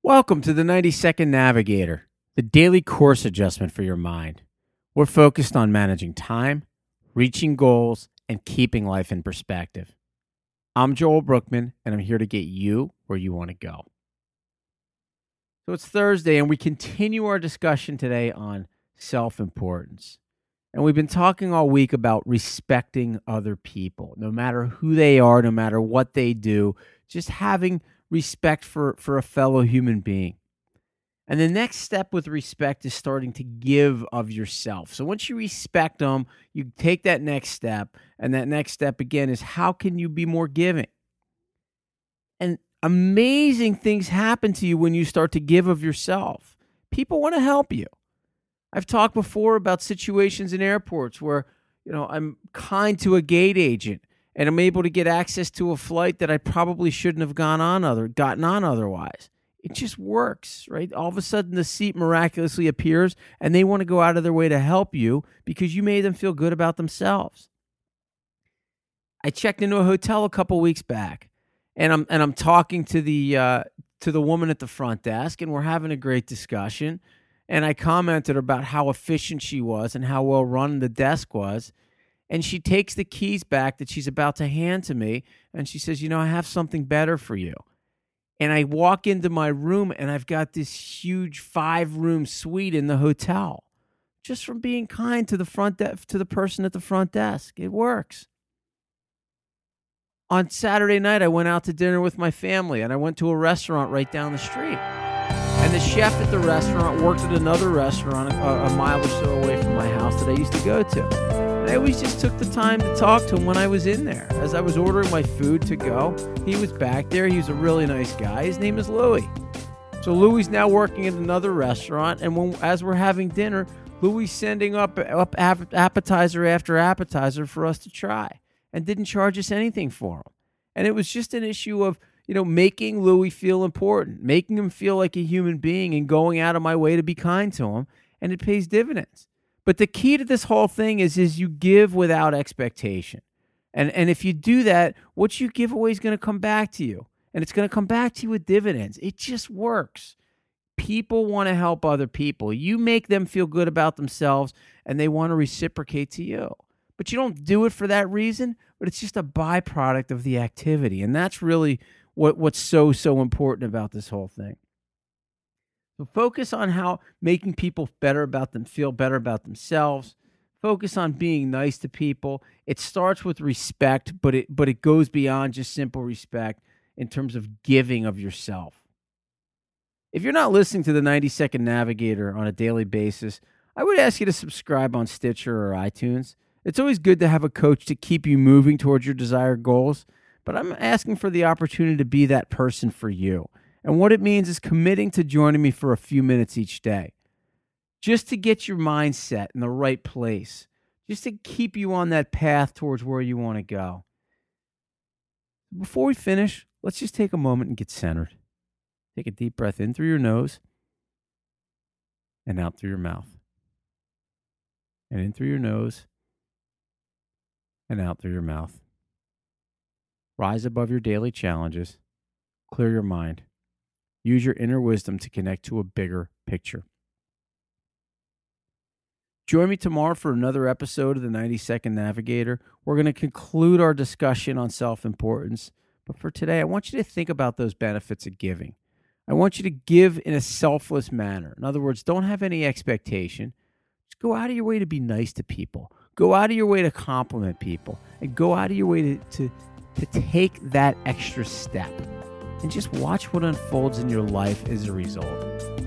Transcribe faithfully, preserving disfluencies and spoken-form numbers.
Welcome to the ninety second Navigator, the daily course adjustment for your mind. We're focused on managing time, reaching goals, and keeping life in perspective. I'm Joel Brookman, and I'm here to get you where you want to go. So it's Thursday, and we continue our discussion today on self-importance. And we've been talking all week about respecting other people, no matter who they are, no matter what they do, just having respect for, for a fellow human being. And the next step with respect is starting to give of yourself. So once you respect them, you take that next step. And that next step, again, is how can you be more giving? And amazing things happen to you when you start to give of yourself. People want to help you. I've talked before about situations in airports where, you know, I'm kind to a gate agent and I'm able to get access to a flight that I probably shouldn't have gone on other gotten on otherwise. It just works, right? All of a sudden, the seat miraculously appears, and they want to go out of their way to help you because you made them feel good about themselves. I checked into a hotel a couple weeks back, and I'm and I'm talking to the uh, to the woman at the front desk, and we're having a great discussion. And I commented about how efficient she was and how well run the desk was. And she takes the keys back that she's about to hand to me, and she says, you know, I have something better for you. And I walk into my room, and I've got this huge five-room suite in the hotel just from being kind to the front de- to the person at the front desk. It works. On Saturday night, I went out to dinner with my family, and I went to a restaurant right down the street. And the chef at the restaurant worked at another restaurant a, a mile or so away from my house that I used to go to. I always just took the time to talk to him when I was in there. As I was ordering my food to go, he was back there. He was a really nice guy. His name is Louis. So Louis now working at another restaurant, and when as we're having dinner, Louis sending up, up appetizer after appetizer for us to try and didn't charge us anything for them. And it was just an issue of, you know, making Louis feel important, making him feel like a human being and going out of my way to be kind to him, and it pays dividends. But the key to this whole thing is, is you give without expectation. And and if you do that, what you give away is going to come back to you. And it's going to come back to you with dividends. It just works. People want to help other people. You make them feel good about themselves, and they want to reciprocate to you. But you don't do it for that reason, but it's just a byproduct of the activity. And that's really what, what's so, so important about this whole thing. So focus on how making people better about them, feel better about themselves. Focus on being nice to people. It starts with respect, but it but it goes beyond just simple respect in terms of giving of yourself. If you're not listening to the ninety second Navigator on a daily basis, I would ask you to subscribe on Stitcher or iTunes. It's always good to have a coach to keep you moving towards your desired goals, but I'm asking for the opportunity to be that person for you. And what it means is committing to joining me for a few minutes each day, just to get your mindset in the right place, just to keep you on that path towards where you want to go. Before we finish, let's just take a moment and get centered. Take a deep breath in through your nose and out through your mouth. And in through your nose and out through your mouth. Rise above your daily challenges. Clear your mind. Use your inner wisdom to connect to a bigger picture. Join me tomorrow for another episode of the ninety second Navigator. We're going to conclude our discussion on self-importance. But for today, I want you to think about those benefits of giving. I want you to give in a selfless manner. In other words, don't have any expectation. Just go out of your way to be nice to people. Go out of your way to compliment people. And go out of your way to, to, to take that extra step. And just watch what unfolds in your life as a result.